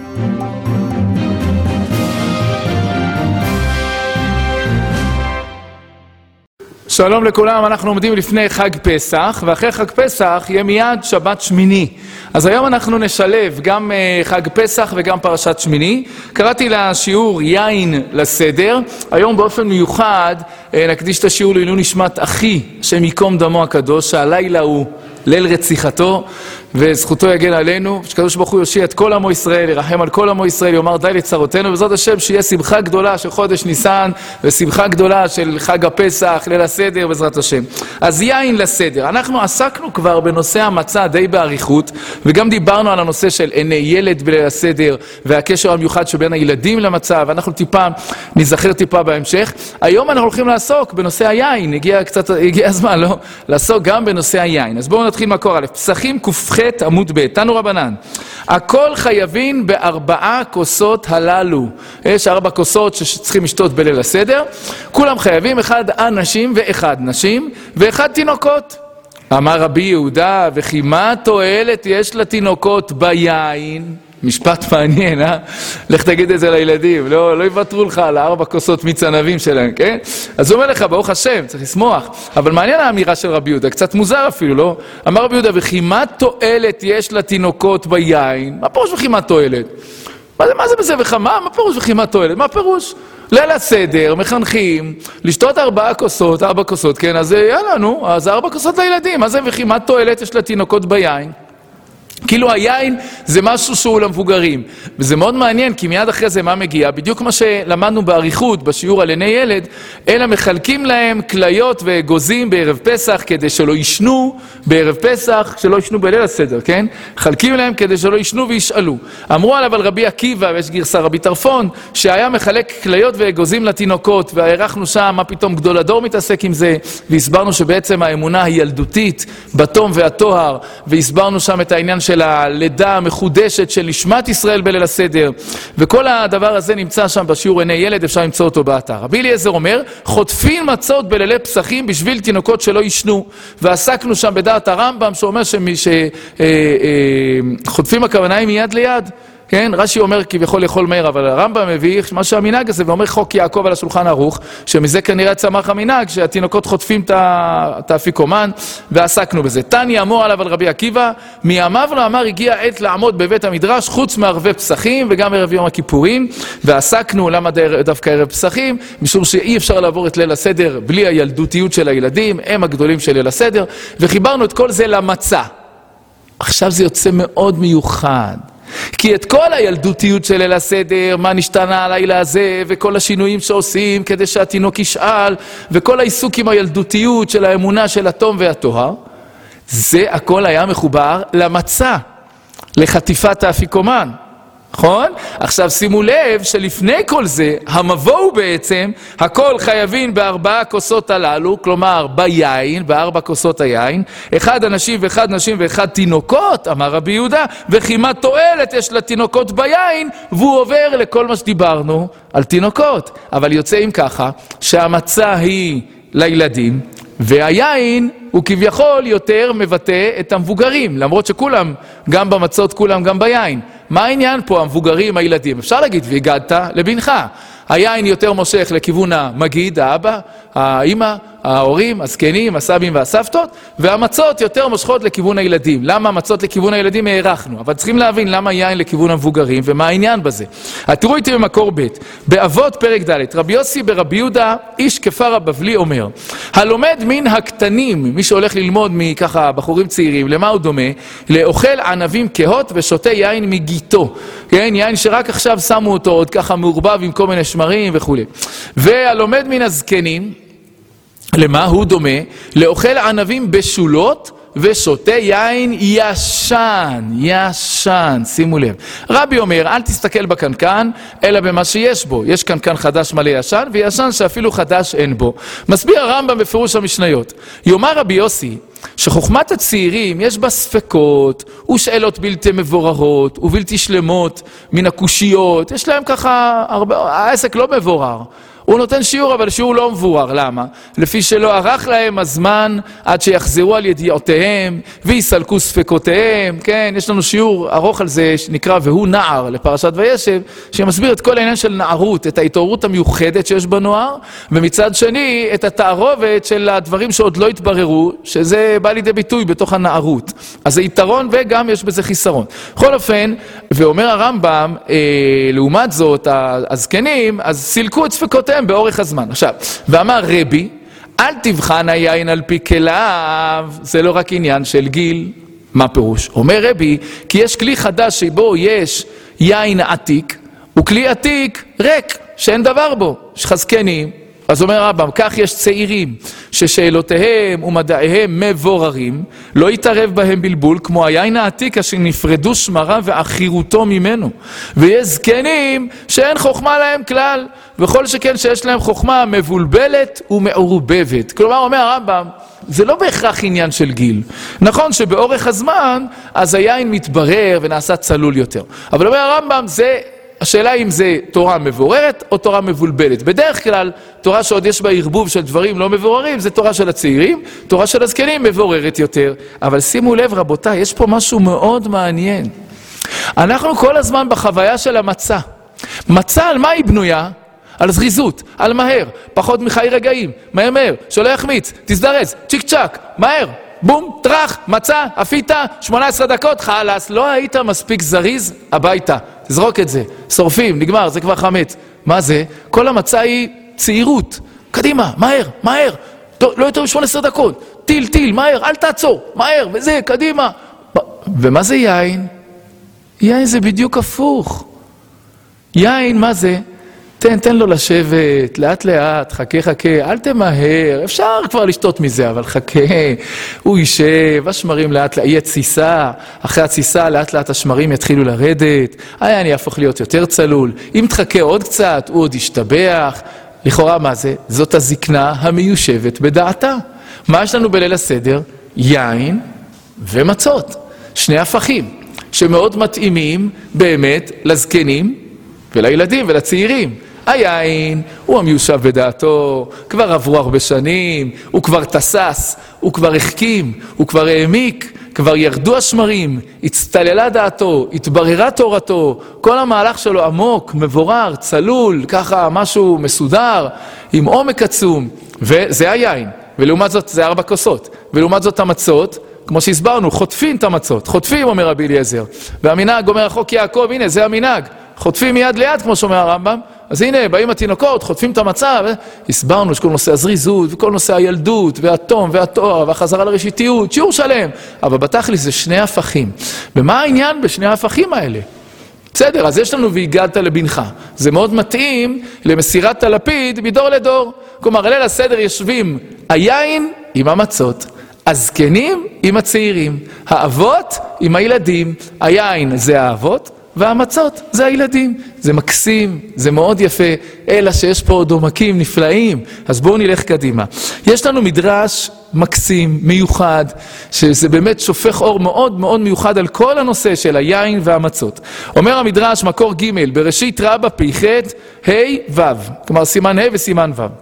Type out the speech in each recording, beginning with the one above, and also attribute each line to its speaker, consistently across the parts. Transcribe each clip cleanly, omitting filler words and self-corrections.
Speaker 1: שלום לכולם, אנחנו עומדים לפני חג פסח, ואחרי חג פסח יהיה מיד שבת שמיני. אז היום אנחנו נשלב גם חג פסח וגם פרשת שמיני. קראתי לשיעור יין לסדר. היום באופן מיוחד נקדיש את השיעור לעילוי נשמת אחי, השם ייקום דמו הקדוש, שהלילה הוא ליל רציחתו, וזכותו יגן עלינו, שקדוש ברוך הוא יושיע את כל עמו ישראל, ירחם על כל עמו ישראל, יאמר די לצרותינו, ובעזרת השם שיהיה שמחה גדולה של חודש ניסן, ושמחה גדולה של חג הפסח, ליל הסדר, בעזרת השם. אז יין לסדר. אנחנו עסקנו כבר בנושא המצה די באריכות, וגם דיברנו על הנושא של עיני ילד בליל הסדר, והקשר המיוחד שבין הילדים למצה, ואנחנו נזכר טיפה בהמשך. היום אנחנו הולכים לעסוק בנושא היין, הגיע הזמן, לא? לעסוק גם בנושא היין. אז בואו נתחיל מקור א', פסחים ק"ח עמוד ב', תנו רבנן. הכל חייבים ב4 כוסות הללו. יש 4 כוסות שצריכים לשתות בליל הסדר. כולם חייבים, 1 אנשים ו1 נשים ו1 תינוקות. אמר רבי יהודה, וכי מה תועלת יש לתינוקות ביין? משפט מעניין, לך תגיד את זה לילדים, לא יוותרו לך על 4 כוסות מיץ ענבים שלהם, כן? אז הוא אומר לך, ברוך השם, צריך לשמוח. אבל מעניין האמירה של רבי יהודה, קצת מוזר אפילו, לא? אמר רבי יהודה, וכי מה תועלת יש לתינוקות ביין? מה פירוש וכי מה תועלת? מה זה בזה וכמה? מה פירוש וכי מה תועלת? מה פירוש? ליל הסדר, מחנכים, לשתות 4 כוסות, כן? אז יאללה, נו, אז 4 כוסות לילדים. מה זה וכי מה תועלת יש לתינוקות ביין? כאילו היין זה משהו שהוא למבוגרים, וזה מאוד מעניין כי מיד אחרי זה מה מגיע, בדיוק מה שלמדנו באריכות בשיעור על עיני ילד, אלא מחלקים להם כליות וגוזים בערב פסח כדי שלא ישנו בערב פסח, שלא ישנו בליל הסדר, כן? חלקים להם כדי שלא ישנו וישאלו. אמרו עליו על רבי עקיבא, ויש גרסה רבי טרפון, שהיה מחלק כליות וגוזים לתינוקות, והערכנו שם מה פתאום גדול הדור מתעסק עם זה, והסברנו שבעצם האמונה הילדותית בתום והטוהר, והסברנו שם את העניין של הלידה המחודשת של נשמת ישראל בליל הסדר, וכל הדבר הזה נמצא שם בשיעור עיני ילד, אפשר למצוא אותו באתר. רבי אליעזר אומר, חוטפים מצות בלילי פסחים בשביל תינוקות שלא ישנו, ועסקנו שם בדעת הרמב"ם שאומר שחוטפים הכוונה היא מיד ליד, כן? רש"י אומר כביכול לאכול מהר, אבל הרמב"ם מביא מה שהמנהג הזה, ואומר חוק יעקב על השולחן ערוך, שמזה כנראה צמח המנהג, שהתינוקות חוטפים את האפיקומן, ועסקנו בזה. תניא אמר עליו על רבי עקיבא, מימיו לא אמר הגיע עת לעמוד בבית המדרש, חוץ מערבי פסחים, וגם ערב יום הכיפורים, ועסקנו למה דווקא ערב פסחים, משום שאי אפשר לעבור את ליל הסדר בלי הילדותיות של הילדים, הם הגדולים של ליל הסדר, וחיברנו את כל זה למצה. עכשיו זה יוצא מאוד מיוחד. כי את כל הילדותיות של ליל הסדר, מה נשתנה הלילה הזה, וכל השינויים שעושים כדי שהתינוק ישאל, וכל העיסוק עם הילדותיות של האמונה של התום והטוהר, זה הכל היה מחובר למצה, לחטיפת האפיקומן. נכון? עכשיו שימו לב שלפני כל זה, המבוא הוא בעצם, הכל חייבים ב4 כוסות הללו, כלומר ביין, ב4 כוסות היין, 1 אנשים ו1 נשים ו1 תינוקות, אמר רבי יהודה, וכי מה תועלת יש לתינוקות ביין, והוא עובר לכל מה שדיברנו על תינוקות. אבל יוצא עם ככה, שהמצה היא לילדים, והיין הוא כביכול יותר מבטא את המבוגרים, למרות שכולם, גם במצות, כולם גם ביין. מה העניין פה, המבוגרים, הילדים? אפשר להגיד, והגדת לבנך. היין יותר מושך לכיוון המגיד, האבא, האמא, ההורים, הזקנים, הסבים והסבתות, והמצות יותר מושכות לכיוון הילדים. למה המצות לכיוון הילדים הערכנו? אבל צריכים להבין למה יין לכיוון המבוגרים, ומה העניין בזה. תראו איתי במקור ב', באבות פרק ד', רבי יוסי ברבי יהודה, איש כפר הבבלי אומר, הלומד מן הקטנים, מי שהולך ללמוד מככה בחורים צעירים, למה הוא דומה? לאוכל ענבים כהות ושותה יין מגיתו. כן? יין שרק עכשיו שמו אותו עוד ככה מעורבב עם כל מיני שמרים וכו'. והלומד מן הזקנים, למה הוא דומה? לאוכל ענבים בשולות ושותה יין ישן, שימו לב. רבי אומר, אל תסתכל בקנקן, אלא במה שיש בו. יש קנקן חדש מלא ישן, וישן שאפילו חדש אין בו. מסביר הרמב"ם בפירוש המשניות. יאמר רבי יוסי, שחוכמת הצעירים יש בה ספקות ושאלות בלתי מבוררות ובלתי שלמות מן הקושיות. יש להם ככה, העסק לא מבורר. הוא נותן שיעור, אבל שיעור לא מבורר. למה? לפי שלא ערך להם הזמן עד שיחזרו על ידיעותיהם ויסלקו ספקותיהם. כן, יש לנו שיעור ארוך על זה שנקרא והוא נער לפרשת וישב, שמסביר את כל העניין של נערות, את ההתעוררות המיוחדת שיש בנוער, ומצד שני את התערובת של הדברים שעוד לא התבררו, שזה בא לידי ביטוי בתוך הנערות. אז זה יתרון וגם יש בזה חיסרון. בכל אופן, ואומר הרמב"ם, לעומת זאת, הזקנים, אז סילקו את ספקותיהם באורך הזמן. עכשיו, ואמר רבי, אל תבחן היין על פי כליו, זה לא רק עניין של גיל. מה פירוש? אומר רבי, כי יש כלי חדש שבו יש יין עתיק, וכלי עתיק ריק, שאין דבר בו, שחזקנים. אז אומר הרמב"ם, כך יש צעירים ששאלותיהם ומדעיהם מבוררים, לא יתערב בהם בלבול, כמו היין העתיק אשר נפרדו שמרה ואחירותו ממנו. ויש זקנים שאין חוכמה להם כלל, וכל שכן שיש להם חוכמה מבולבלת ומעורבבת. כלומר, אומר הרמב"ם, זה לא בהכרח עניין של גיל. נכון שבאורך הזמן, אז היין מתברר ונעשה צלול יותר. אבל אומר הרמב"ם, השאלה אם זה תורה מבוררת או תורה מבולבלת. בדרך כלל, תורה שעוד יש בה ערבוב של דברים לא מבוררים, זה תורה של הצעירים, תורה של הזקנים מבוררת יותר. אבל שימו לב רבותיי, יש פה משהו מאוד מעניין. אנחנו כל הזמן בחוויה של המצה. מצה על מה היא בנויה? על זריזות, על מהר, פחות מחי רגעים, מהר מהר, שלא יחמיץ, תזדרז, צ'יק צ'ק, מהר, בום, טרח, מצה, אפיתה, 18 דקות, חלס, לא היית מספיק זריז, הביתה, תזרוק את זה, שורפים, נגמר, זה כבר חמץ. מה זה? כל המצה היא צעירות, קדימה, מהר, מהר, לא יותר מ-18 דקות, טיל, מהר, אל תעצור, מהר, וזה, קדימה. ומה זה יין? יין זה בדיוק הפוך. יין, מה זה? תן לו לשבת, לאט לאט, חכה, אל תמהר, אפשר כבר לשתות מזה, אבל חכה, הוא יישב, השמרים לאט לאט, יהיה תסיסה, אחרי התסיסה לאט לאט השמרים יתחילו לרדת, היין יהפוך להיות יותר צלול, אם תחכה עוד קצת, הוא עוד ישתבח, לכאורה מה זה? זאת הזקנה המיושבת בדעתה. מה יש לנו בליל הסדר? יין ומצות, שני הפכים, שמאוד מתאימים באמת לזקנים ולילדים ולצעירים. היין הוא המיושב בדעתו, כבר עברו הרבה שנים, הוא כבר תסס, הוא כבר החכים, הוא כבר העמיק, כבר ירדו השמרים, הצטללה דעתו, התבררה תורתו, כל המהלך שלו עמוק, מבורר, צלול, ככה משהו מסודר, עם עומק עצום, וזה היין, ולעומת זאת זה 4 כוסות, ולעומת זאת המצות, כמו שהסברנו, חוטפים את המצות, חוטפים אומר רבי אליעזר, והמנהג אומר החוק יעקב, הנה זה המנהג, חוטפים מיד ליד כמו שאומר הרמב"ם, אז הנה באים התינוקות, חוטפים את המצב, הסברנו שכל נושא הזריזות וכל נושא הילדות והתום והתואר והחזרה לראשיתיות, שיעור שלם, אבל בתכלס זה שני הפכים. ומה העניין בשני ההפכים האלה? בסדר, אז יש לנו והגעת לבנך, זה מאוד מתאים למסירת הלפיד מדור לדור, כלומר ליל הסדר יושבים היין עם המצות, הזקנים עם הצעירים, האבות עם הילדים, היין זה האבות, והמצות זה הילדים, זה מקסים, זה מאוד יפה, אלא שיש פה עוד עומקים נפלאים, אז בואו נלך קדימה. יש לנו מדרש מקסים, מיוחד, שזה באמת שופך אור מאוד מאוד מיוחד על כל הנושא של היין והמצות. אומר המדרש, מקור ג' בראשית רבה פ"ח ה' ו', כלומר סימן ה' וסימן ו'.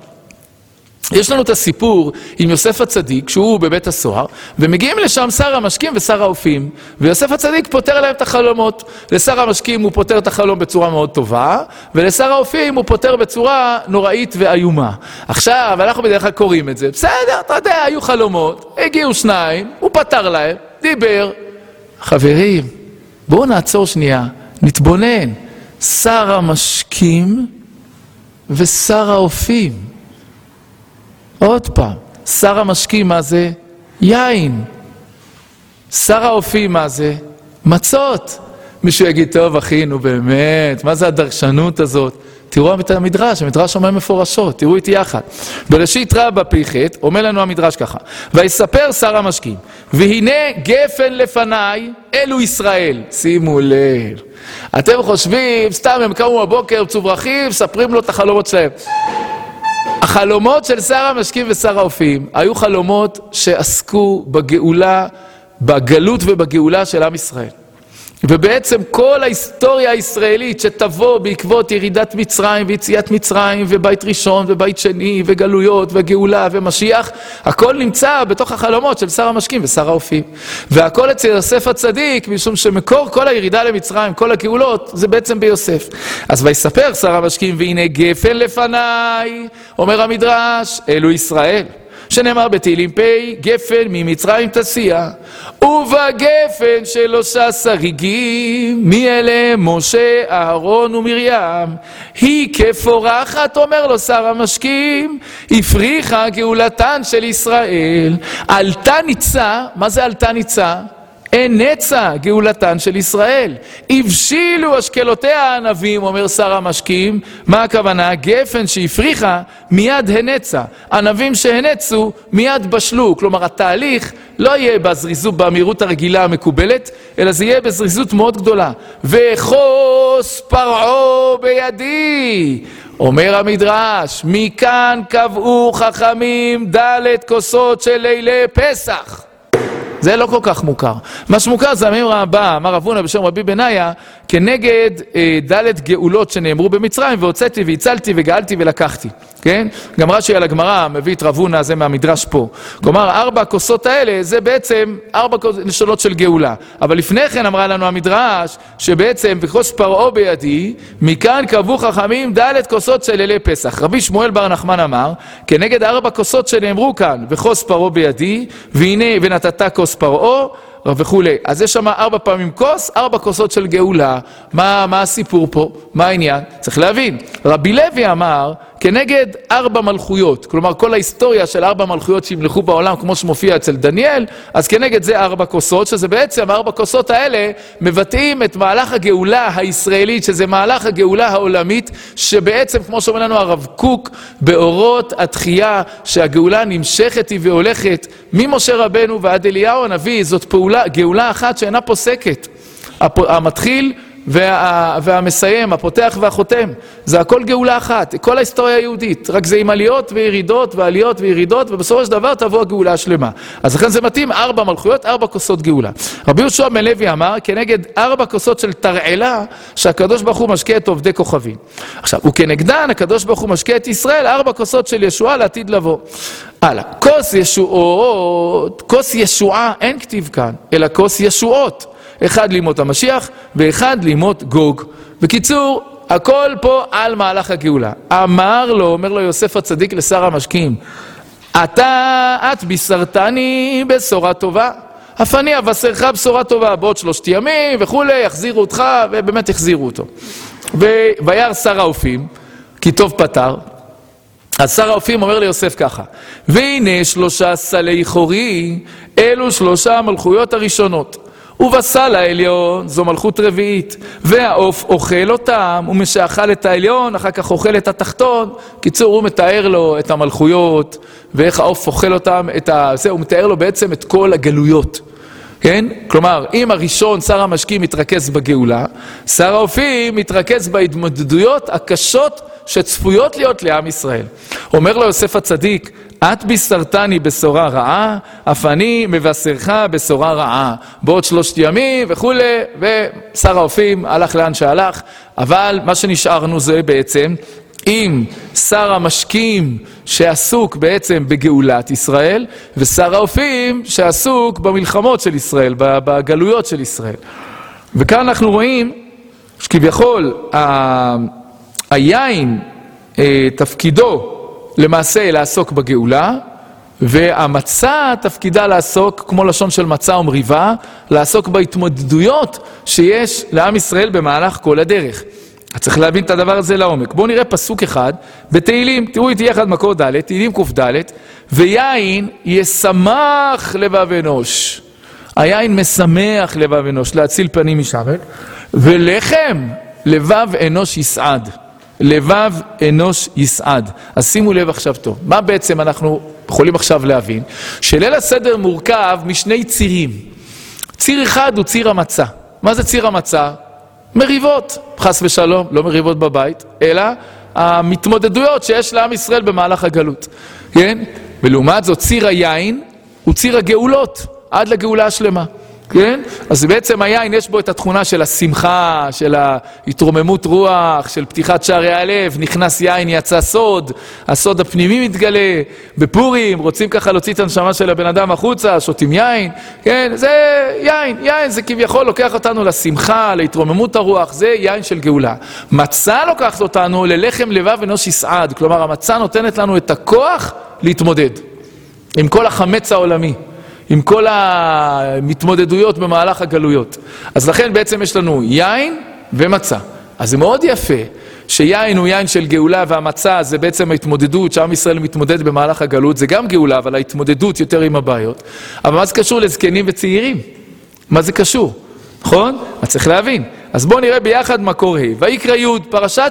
Speaker 1: יש לנו את הסיפור עם יוסף הצדיק, שהוא בבית הסוהר, ומגיעים לשם שר המשקים ושר האופים, ויוסף הצדיק פותר להם את החלומות. לשר המשקים הוא פותר את החלום בצורה מאוד טובה, ולשר האופים הוא פותר בצורה נוראית ואיומה. עכשיו, אנחנו בדרך כלל קוראים את זה, בסדר, אתה יודע, היו חלומות, הגיעו 2, הוא פתר להם, דיבר. חברים, בואו נעצור שנייה, נתבונן, שר המשקים ושר האופים. עוד פעם, שר המשקים מה זה? יין. שר האופים מה זה? מצות. מישהו יגיד, טוב אחי, נו באמת, מה זה הדרשנות הזאת? תראו את המדרש, המדרש אומר מפורשות, תראו איתי יחד. בראשית רבה פ"ח, אומר לנו המדרש ככה, ויספר שר המשקים, והנה גפן לפניי, אלו ישראל. שימו לב. אתם חושבים, סתם הם קמו בבוקר, צוברחים, ספרים לו את החלומות שלהם. החלומות של שר המשקים ושר האופים היו חלומות שעסקו בגאולה, בגלות ובגאולה של עם ישראל. ובעצם כל ההיסטוריה הישראלית שתבוא בעקבות ירידת מצרים ויציאת מצרים ובית ראשון ובית שני וגלויות וגאולה ומשיח, הכל נמצא בתוך החלומות של שר המשקים ושר האופים. והכל אצל יוסף הצדיק, משום שמקור כל הירידה למצרים, כל הגאולות, זה בעצם ביוסף. אז ויספר שר המשקים, והנה גפן לפניי, אומר המדרש, אלו ישראל. שנאמר בתהילים פ' גפן ממצרים תסיע, ובגפן 13 ריגים, מי אלה? משה, אהרון ומרים. היא כפורחת, אומר לו שר המשקים, הפריחה גאולתן של ישראל. עלתה ניצה, מה זה עלתה ניצה? הנצה גאולתן של ישראל. הבשילו אשכלותיה הענבים, אומר שר המשקים. מה הכוונה? גפן שהפריחה מיד הנצה. ענבים שהנצו מיד בשלו. כלומר התהליך לא יהיה בזריזות, במהירות הרגילה המקובלת, אלא זה יהיה בזריזות מאוד גדולה. וחוס פרעו בידי, אומר המדרש, מכאן קבעו חכמים ד' כוסות של לילי פסח. זה לא כל כך מוכר. מה שמוכר זה המימרה הבאה, אמר רב הונא בשם רבי בניה, כנגד ד' גאולות שנאמרו במצרים, והוצאתי והצלתי וגאלתי ולקחתי. כן? גם רש"י על הגמרא מביא את רב הונא, זה מהמדרש פה. כלומר, 4 הכוסות האלה זה בעצם 4 נשונות של גאולה. אבל לפני כן אמרה לנו המדרש, שבעצם וכוס פרעו בידי, מכאן קבעו חכמים ד' כוסות של לילי פסח. רבי שמואל בר נחמן אמר, כנגד 4 כוסות שנאמרו כאן, וכוס פרעו בידי, והנה ונתת כוס פרעו, וכולי. אז יש שם 4 פעמים כוס, 4 כוסות של גאולה. מה הסיפור פה? מה העניין? צריך להבין. רבי לוי אמר, כנגד 4 מלכויות, כלומר כל ההיסטוריה של 4 מלכויות שימלכו בעולם, כמו שמופיע אצל דניאל, אז כנגד זה 4 כוסות, שזה בעצם 4 כוסות האלה מבטאים את מהלך הגאולה הישראלית, שזה מהלך הגאולה העולמית, שבעצם, כמו שאומר לנו הרב קוק, באורות התחייה, שהגאולה נמשכת היא והולכת, ממשה רבנו ועד אליהו הנביא, זאת פעולה, גאולה אחת שאינה פוסקת. המתחיל והמסיים, הפותח והחותם, זה הכל גאולה אחת, כל ההיסטוריה היהודית, רק זה עם עליות וירידות ועליות וירידות, ובסופו של דבר תבוא הגאולה השלמה. אז לכן זה מתאים 4 מלכויות, 4 כוסות גאולה. רבי יהושע בן לוי אמר, כנגד 4 כוסות של תרעלה, שהקדוש ברוך הוא משקה את עובדי כוכבים. עכשיו, וכנגדן הקדוש ברוך הוא משקה את ישראל, 4 כוסות של ישועה לעתיד לבוא. הלאה, כוס ישועה אין כתיב כאן, אלא כוס ישועות. אחד לימות המשיח ואחד לימות גוג. בקיצור, הכל פה על מהלך הגאולה. אומר לו יוסף הצדיק לשר המשקים, את בישרתני בשורה טובה, אף אני אבשרך בשורה טובה, בעוד 3 ימים וכולי, יחזירו אותך, ובאמת יחזירו אותו. וירא שר האופים, כי טוב פתר. אז שר האופים אומר ליוסף ככה, והנה 3 סלי חורי, אלו 3 המלכויות הראשונות. ובסל העליון, זו מלכות רביעית, והעוף אוכל אותם, ומשאכל את העליון, אחר כך אוכל את התחתון. קיצור, הוא מתאר לו את המלכויות, ואיך העוף אוכל אותם, הוא מתאר לו בעצם את כל הגלויות. כן? כלומר, אם הראשון, שר המשקים, מתרכז בגאולה, שר האופים מתרכז בהתמודדויות הקשות שצפויות להיות לעם ישראל. אומר לו יוסף הצדיק, את בישרתני בשורה רעה, אף אני מבשרך בשורה רעה. בעוד 3 ימים וכולי, ושר האופים הלך לאן שהלך, אבל מה שנשארנו זה בעצם, עם שר המשקים שעסוק בעצם בגאולת ישראל, ושר האופים שעסוק במלחמות של ישראל, בגלויות של ישראל. וכאן אנחנו רואים שכביכול היין תפקידו למעשה לעסוק בגאולה, והמצה תפקידה לעסוק, כמו לשון של מצה ומריבה, לעסוק בהתמודדויות שיש לעם ישראל במהלך כל הדרך. צריך להבין את הדבר הזה לעומק. בואו נראה פסוק אחד בתהילים, תראו איתי יחד מקור ד', תהילים ק"ד, ויין ישמח לבב אנוש. היין משמח לבב אנוש, להציל פנים משרת, ולחם לבב אנוש יסעד. לבב אנוש יסעד. אז שימו לב עכשיו טוב. מה בעצם אנחנו יכולים עכשיו להבין? שליל הסדר מורכב משני צירים. ציר אחד הוא ציר המצה. מה זה ציר המצה? מריבות. חס ושלום, לא מריבות בבית, אלא המתמודדויות שיש לעם ישראל במהלך הגלות. כן? ולעומת זאת ציר היין הוא ציר הגאולות, עד לגאולה השלמה. כן? אז בעצם היין יש בו את התכונה של השמחה, של ההתרוממות רוח, של פתיחת שערי הלב, נכנס יין יצא סוד, הסוד הפנימי מתגלה, בפורים רוצים ככה להוציא את הנשמה של הבן אדם החוצה, שותים יין, כן? זה יין זה כביכול לוקח אותנו לשמחה, להתרוממות הרוח, זה יין של גאולה. מצה לוקחת אותנו ללחם לבב אנוש יסעד, כלומר המצה נותנת לנו את הכוח להתמודד עם כל החמץ העולמי, עם כל המתמודדויות במהלך הגלויות. אז לכן בעצם יש לנו יין ומצה. אז זה מאוד יפה שיין הוא יין של גאולה, והמצה זה בעצם ההתמודדות שעם ישראל מתמודד במהלך הגלות. זה גם גאולה, אבל ההתמודדות יותר עם הבעיות. אבל מה זה קשור לזקנים וצעירים? מה זה קשור? נכון? אז צריך להבין. אז בואו נראה ביחד מקור ה'. ויקרא י' פרשת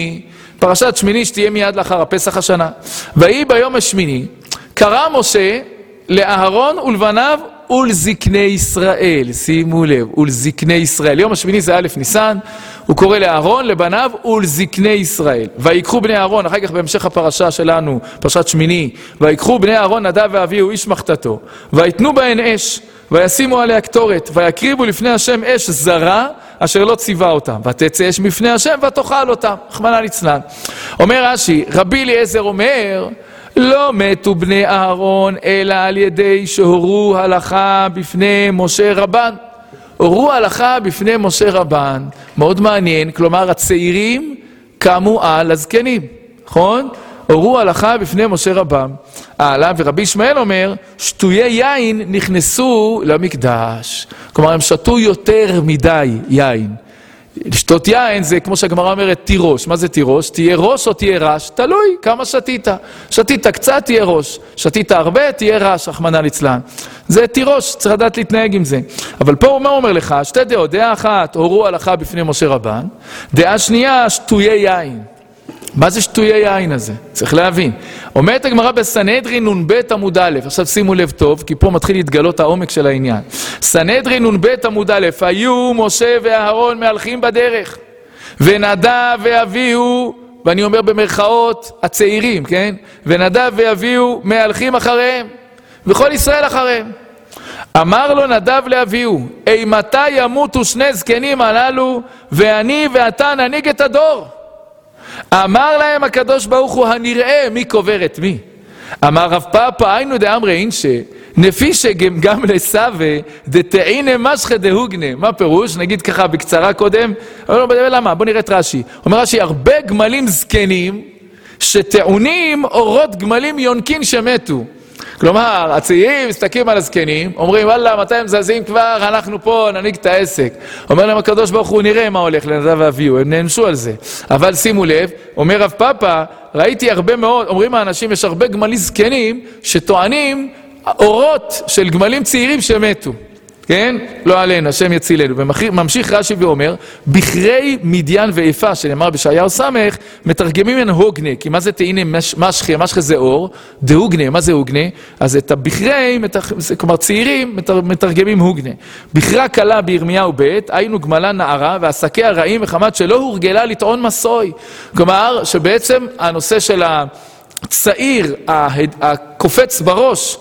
Speaker 1: שמיני שתהיה מיד לאחר הפסח השנה. ויהי ביום השמיני קרא משה לאהרון ולבניו ולזקני ישראל. שימו לב, ולזקני ישראל. יום השמיני זה א' ניסן, הוא קורא לאהרון, לבניו ולזקני ישראל. ויקחו בני אהרון, אחר כך בהמשך הפרשה שלנו, פרשת שמיני, ויקחו בני אהרון נדב ואביהו איש מחתתו, ויתנו בהן אש, וישימו עליה קטורת, ויקריבו לפני השם אש זרה, אשר לא ציווה אותם, ותצא אש מפני השם ותאכל אותם. רחמנא ליצלן. אומר רש"י, רבי אליעזר אומר, לא מתו בני אהרון אלא על ידי שהורו הלכה בפני משה רבן. הורו הלכה בפני משה רבן. מאוד מעניין, כלומר הצעירים קמו על הזקנים, נכון? הורו הלכה בפני משה רבן. ורבי ישמעאל אומר, שטויי יין נכנסו למקדש. כלומר הם שתו יותר מדי יין. לשתות יין זה כמו שהגמרא אומרת תירוש. מה זה תירוש? תהיה ראש או תהיה רש? תלוי כמה שתית. שתית קצת תהיה ראש, שתית הרבה תהיה רש, רחמנא ליצלן. זה תירוש, צריך לדעת להתנהג עם זה. אבל פה מה אומר לך? שתי דעות, דעה אחת הורו הלכה בפני משה רבן, דעה שנייה שטויי יין. מה זה שטויי יין הזה? צריך להבין. אומרת הגמרא בסנהדרין נ"ב עמוד א', עכשיו שימו לב טוב, כי פה מתחיל להתגלות העומק של העניין. סנהדרין נ"ב עמוד א', היו משה ואהרון מהלכים בדרך, ונדב ואביהו, ואני אומר במרכאות, הצעירים, כן? ונדב ואביהו מהלכים אחריהם, וכל ישראל אחריהם. אמר לו נדב לאביהו, אימתי ימותו שני זקנים הללו, ואני ואתה ננהיג את הדור? אמר להם הקדוש ברוך הוא, הנראה מי קובר את מי? אמר רב פאפא, היינו דאמרי אינשא, נפישא גם לסווה, דתעינא משחא דהוגנא. מה פירוש? נגיד ככה בקצרה קודם. למה? בוא נראה את רש"י. אומר רש"י, הרבה גמלים זקנים שטעונים אורות גמלים יונקין שמתו. כלומר, הצעירים מסתכלים על הזקנים, אומרים, וואלה, מתי הם זזים כבר, אנחנו פה ננהיג את העסק. אומר להם הקדוש ברוך הוא, נראה מה הולך לנדב ואביהו, הם נענשו על זה. אבל שימו לב, אומר רב פאפא, ראיתי הרבה מאוד, אומרים האנשים, יש הרבה גמלים זקנים שטוענים אורות של גמלים צעירים שמתו. כן? לא עלינו, השם יצילנו. וממשיך רש"י ואומר, בכרי מדיין ואיפה, שנאמר בישעיהו סמך, מתרגמים מן הוגנה, כי מה זה תהינה משחי? משחי זה אור, דהוגנה, מה זה הוגנה? אז את הבכרי, כלומר צעירים, מתרגמים הוגנה. בכרה קלה בירמיהו ב', היינו גמלה נערה, והעסקי הרעים מחמת שלא הורגלה לטעון מסוי. כלומר, שבעצם הנושא של הצעיר, הקופץ בראש,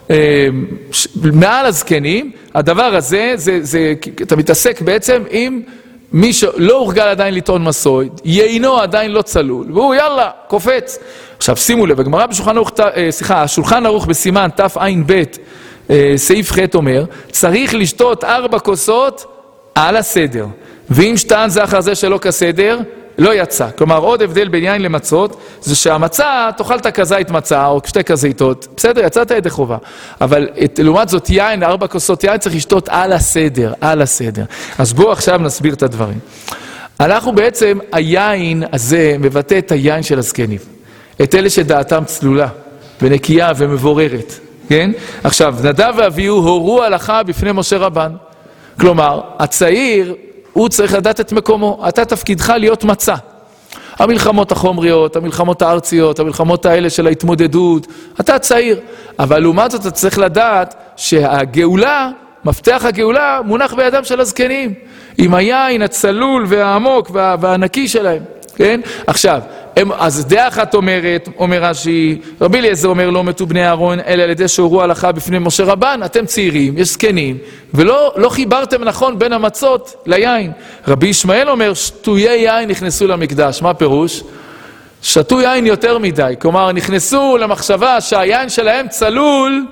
Speaker 1: מעל הזקנים, הדבר הזה, אתה מתעסק בעצם עם מי שלא הורגל עדיין לטעון מסוי, יינו עדיין לא צלול, והוא יאללה, קופץ. עכשיו שימו לב, הגמרא השולחן ערוך בסימן תע"ב, סעיף ח' אומר, צריך לשתות 4 כוסות על הסדר, ואם שתן זה אחר זה שלא כסדר, לא יצא. כלומר, עוד הבדל בין יין למצות, זה שהמצה, תאכל את הכזית מצה, או 2 כזיתות, בסדר, יצאת ידי חובה. אבל לעומת זאת יין, 4 כוסות יין, צריך לשתות על הסדר, על הסדר. אז בואו עכשיו נסביר את הדברים. אנחנו בעצם, היין הזה מבטא את היין של הזקנים. את אלה שדעתם צלולה, ונקייה ומבוררת. כן? עכשיו, נדב ואביהו הורו הלכה בפני משה רבן. כלומר, הצעיר, הוא צריך לדעת את מקומו, אתה תפקידך להיות מצה. המלחמות החומריות, המלחמות הארציות, המלחמות האלה של ההתמודדות, אתה צעיר. אבל לעומת זאת אתה צריך לדעת שהגאולה, מפתח הגאולה, מונח בידם של הזקנים. עם היין הצלול והעמוק והנקי שלהם. כן? עכשיו, אז דעה אחת אומרת, אומר רש"י, רבי אליעזר אומר לא מתו בני אהרון אלא על ידי שהורו הלכה בפני משה רבן, אתם צעירים, יש זקנים, ולא חיברתם נכון בין המצות ליין. רבי ישמעאל אומר שטויי יין נכנסו למקדש, מה פירוש? שתו יין יותר מדי, כלומר נכנסו למחשבה שהיין שלהם צלול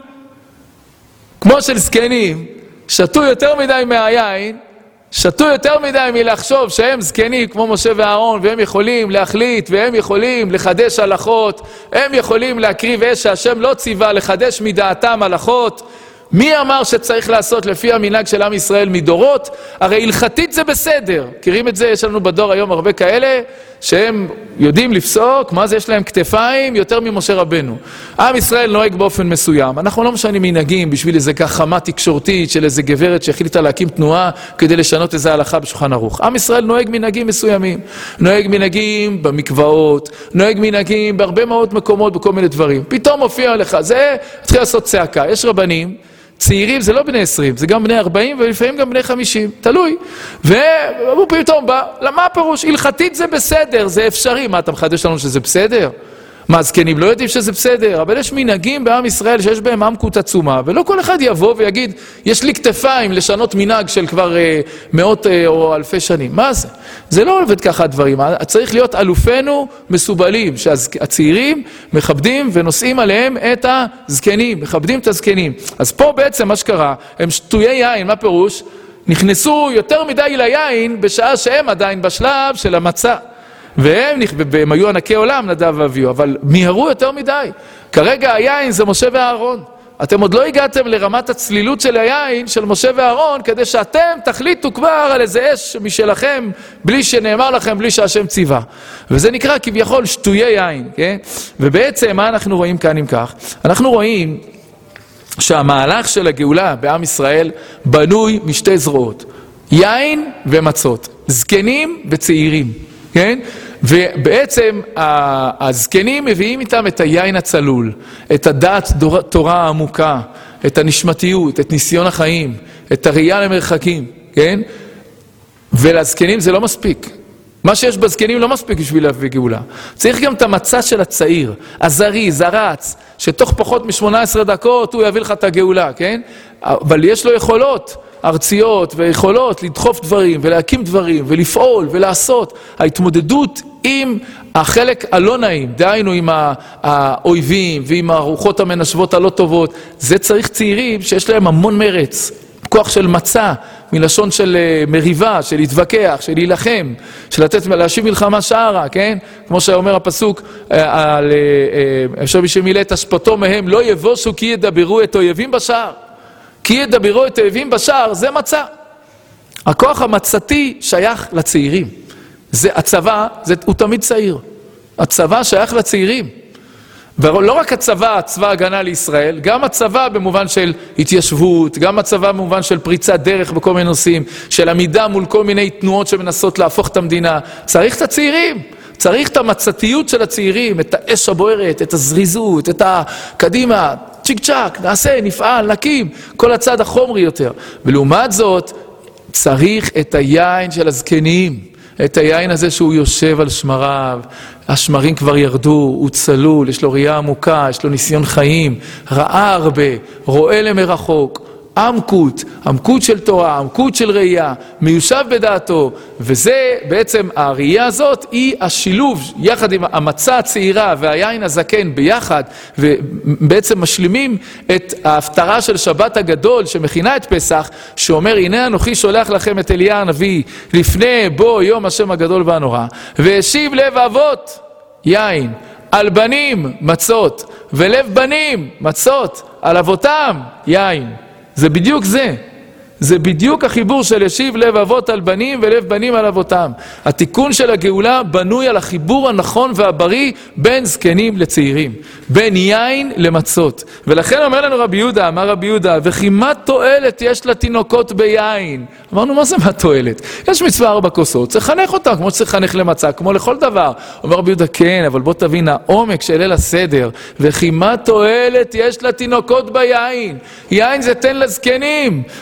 Speaker 1: כמו של זקנים, שתו יותר מדי מהיין, שתו יותר מדי מלחשוב שהם זקנים כמו משה ואהרון, והם יכולים להחליט, והם יכולים לחדש הלכות, הם יכולים להקריב אש שהשם לא ציווה לחדש מדעתם הלכות. מי אמר שצריך לעשות לפי המנהג של עם ישראל מדורות? הרי הלכתית זה בסדר. מכירים את זה? יש לנו בדור היום הרבה כאלה שהם יודעים לפסוק, מה זה יש להם כתפיים יותר ממשה רבנו. עם ישראל נוהג באופן מסוים. אנחנו לא משנים מנהגים בשביל איזה גחמה תקשורתית של איזה גברת שהחליטה להקים תנועה כדי לשנות איזה הלכה בשולחן ערוך. עם ישראל נוהג מנהגים מסוימים. נוהג מנהגים במקוואות, נוהג מנהגים בהרבה מאוד מקומות בכל מיני דברים. פתאום מופיע לך, זה התחיל לעשות צעקה. יש רבנים צעירים, זה לא בני 20, זה גם בני 40 ולפעמים גם בני 50, תלוי. והוא פתאום בא, למה הפירוש? הלכתית זה בסדר, זה אפשרי. מה, אתה מחדש לנו שזה בסדר? מה, זקנים לא יודעים שזה בסדר? אבל יש מנהגים בעם ישראל שיש בהם עמקות עצומה, ולא כל אחד יבוא ויגיד, יש לי כתפיים לשנות מנהג של כבר מאות או אלפי שנים. מה זה? זה לא עובד ככה הדברים. צריך להיות אלופינו מסובלים, שהצעירים מכבדים ונושאים עליהם את הזקנים, מכבדים את הזקנים. אז פה בעצם מה שקרה, הם שטויי יין, מה פירוש? נכנסו יותר מדי ליין בשעה שהם עדיין בשלב של המצה. והם היו ענקי עולם, נדב ואביהו, אבל מיהרו יותר מדי. כרגע היין זה משה ואהרון. אתם עוד לא הגעתם לרמת הצלילות של היין של משה ואהרון, כדי שאתם תחליטו כבר על איזה אש משלכם, בלי שנאמר לכם, בלי שהשם ציווה. וזה נקרא כביכול שטויי יין, כן? ובעצם מה אנחנו רואים כאן אם כך? אנחנו רואים שהמהלך של הגאולה בעם ישראל בנוי משתי זרועות. יין ומצות. זקנים וצעירים. כן? ובעצם הזקנים מביאים איתם את היין הצלול, את הדעת תורה העמוקה, את הנשמתיות, את ניסיון החיים, את הראייה למרחקים, כן? ולזקנים זה לא מספיק. מה שיש בזקנים לא מספיק בשביל להביא גאולה. צריך גם את המצע של הצעיר, הזריז, הרץ, שתוך פחות מ-18 דקות הוא יביא לך את הגאולה, כן? אבל יש לו יכולות ארציות ויכולות לדחוף דברים ולהקים דברים ולפעול ולעשות. ההתמודדות עם החלק הלא נעים, דהיינו עם האויבים ועם הרוחות המנשבות הלא טובות, זה צריך צעירים שיש להם המון מרץ, כוח של מצע, מלשון של מריבה, של להתווכח, של להילחם, של להשיב מלחמה שערה, כן? כמו שאומר הפסוק, אפשר שמילא את השפטו מהם, לא יבושו כי ידברו את אויבים בשער. כי ידברו את אויבים בשער, זה מצע. הכוח המצתי שייך לצעירים. הצבא, הוא תמיד צעיר. הצבא שייך לצעירים. ולא רק הצבא, צבא הגנה לישראל, גם הצבא במובן של התיישבות, גם הצבא במובן של פריצת דרך בכל מיני נושאים, של עמידה מול כל מיני תנועות שמנסות להפוך את המדינה. צריך את הצעירים. צריך את המצתיות של הצעירים, את האש הבוערת, את הזריזות, את הקדימה, צ'יק צ'ק, נעשה, נפעל, נקים, כל הצד החומרי יותר. ולעומת זאת, צריך את היין של הזקנים, את היין הזה שהוא יושב על שמריו, השמרים כבר ירדו, הוא צלול, יש לו ראייה עמוקה, יש לו ניסיון חיים, ראה הרבה, רואה למרחוק, עמקות של תורה, עמקות של ראייה, מיושב בדעתו, וזה בעצם הראייה הזאת היא השילוב יחד עם המצה הצעירה והיין הזקן ביחד, ובעצם משלימים את ההפטרה של שבת הגדול שמכינה את פסח, שאומר הנה אנוכי שולח לכם את אליה הנביא לפני בוא יום השם הגדול והנורא, והשיב לב אבות יין, על בנים מצות, ולב בנים מצות, על אבותם יין. זה בדיוק זה. זה בדיוק החיבור של ישיב לב אבות על בנים ולב בנים על אבותם. התיקון של הגאולה בנוי על החיבור הנכון והבריא בין זקנים לצעירים, בין יין למצות. ולכן אומר לנו רבי יהודה, אמר רבי יהודה, וכי מה תועלת יש לתינוקות ביין? אמרנו, מה זה מה תועלת? יש מצווה 4 כוסות, צריך לחנך אותם כמו שצריך לחנך למצה, כמו לכל דבר. אומר רבי יהודה, כן, אבל בוא תבין העומק של ליל הסדר. וכי מה תועלת יש לתינוקות ביין? יין זה תן לזקנים. את הצעירים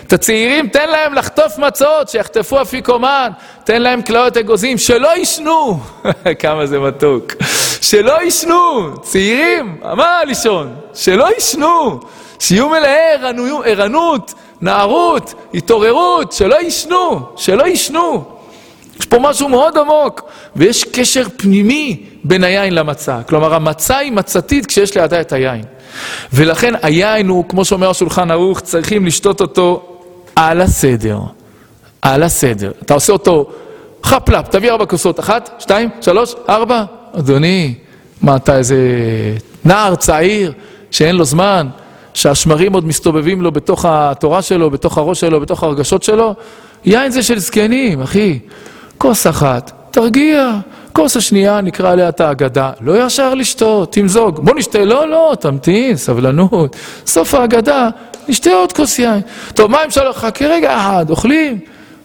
Speaker 1: הצעירים, תן להם לחטוף מצות, שיחטפו אפיקומן, תן להם כלאות אגוזים, שלא ישנו. כמה זה מתוק. שלא ישנו, צעירים, מה לישון? שלא ישנו, שיהיו מלאי ערנות, נערות, התעוררות, שלא ישנו, שלא ישנו. יש פה משהו מאוד עמוק, ויש קשר פנימי בין היין למצה. כלומר, המצה היא מצתית כשיש לידה את היין. ולכן היין הוא, כמו שאומר השולחן ערוך, צריכים לשתות אותו על הסדר. על הסדר. אתה עושה אותו חפלפ, תביא 4 כוסות, 1, 2, 3, 4. אדוני, מה אתה איזה נער צעיר שאין לו זמן, שהשמרים עוד מסתובבים לו בתוך התורה שלו, בתוך הראש שלו, בתוך הרגשות שלו? יין זה של זקנים, אחי. כוס אחת, תרגיע. כוס השנייה, נקרא עליה את ההגדה. לא ישר לשתות, תמזוג. בוא נשתה, לא, תמתין, סבלנות. סוף ההגדה, נשתה עוד כוס יין. טוב, מה אם שלא? חכה רגע אחד, אוכלים.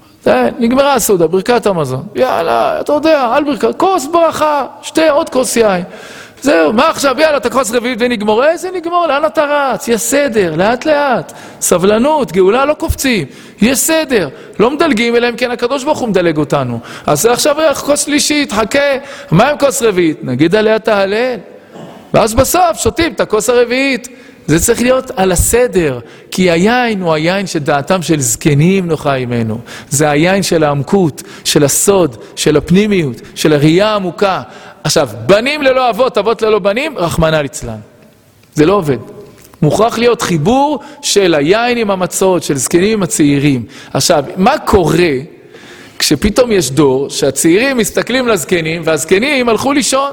Speaker 1: נגמרה הסעודה, ברכת המזון. יאללה, אתה יודע, על ברכת, כוס ברכה, שתה עוד כוס יין. זהו, מה עכשיו? יאללה, אתה כוס רביעית ונגמור. איזה נגמור? לאן אתה רץ? יש סדר, לאט לאט. סבלנות, גאולה לא קופצים. יש סדר. לא מדלגים אליהם, כן, הקדוש ברוך הוא מדלג אותנו. אז עכשיו כוס שלישית, חכה. מה עם כוס רביעית? נגיד עליה תהלל. ואז בסוף שותים את הכוס הרביעית. זה צריך להיות על הסדר, כי היין הוא היין שדעתם של זקנים נוחה עמנו. זה היין של העמקות, של הסוד, של הפנימיות, של הראייה העמוקה. עכשיו, בנים ללא אבות, אבות ללא בנים, רחמנא ליצלן. זה לא עובד. מוכרח להיות חיבור של היין עם המצות, של זקנים עם הצעירים. עכשיו, מה קורה כשפתאום יש דור שהצעירים מסתכלים לזקנים, והזקנים הלכו לישון?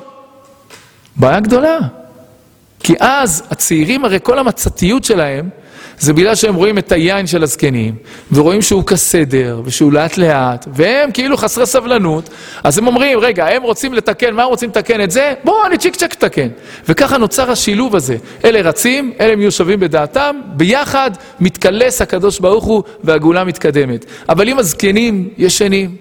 Speaker 1: בעיה גדולה. כי אז הצעירים, הרי כל המצתיות שלהם, זה בגלל שהם רואים את היין של הזקנים, ורואים שהוא כסדר, ושהוא לאט לאט, והם כאילו חסרי סבלנות, אז הם אומרים, רגע, הם רוצים לתקן, מה הם רוצים לתקן את זה? בואו, אני צ'יק צ'ק תקן. וככה נוצר השילוב הזה. אלה רצים, אלה מיושבים בדעתם, ביחד מתקלס הקדוש ברוך הוא, והגאולה מתקדמת. אבל אם הזקנים ישנים,